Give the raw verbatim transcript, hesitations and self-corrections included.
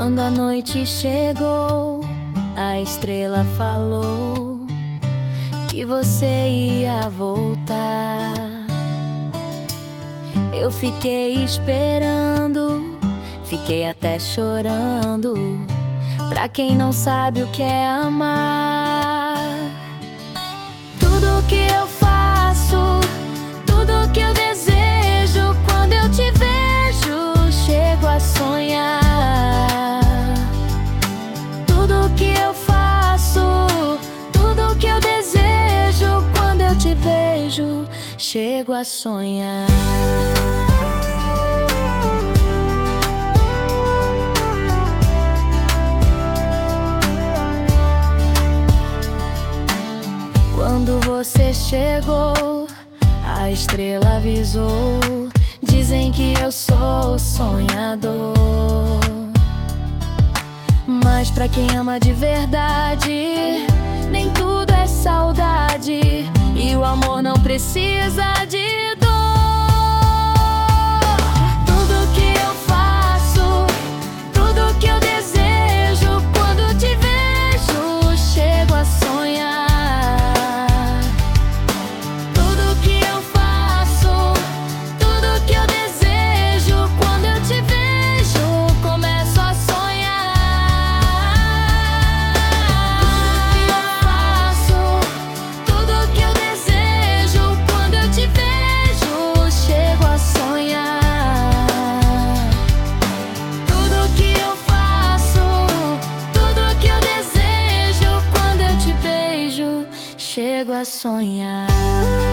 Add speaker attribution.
Speaker 1: Quando a noite chegou, a estrela falou que você ia voltar. Eu fiquei esperando, fiquei até chorando. Pra quem não sabe o que é amar, tudo que eu faço, tudo que eu desejo, quando eu te vejo, chego a sonhar. Tudo que eu faço, tudo que eu desejo, quando eu te vejo, chego a sonhar. Quando você chegou, a estrela avisou. Dizem que eu sou sonhador, mas pra quem ama de verdade, nem tudo é saudade, e o amor não precisa de dor. Tudo que eu faço, tudo que eu desejo, quando te vejo, chego a sonhar. Chego a sonhar.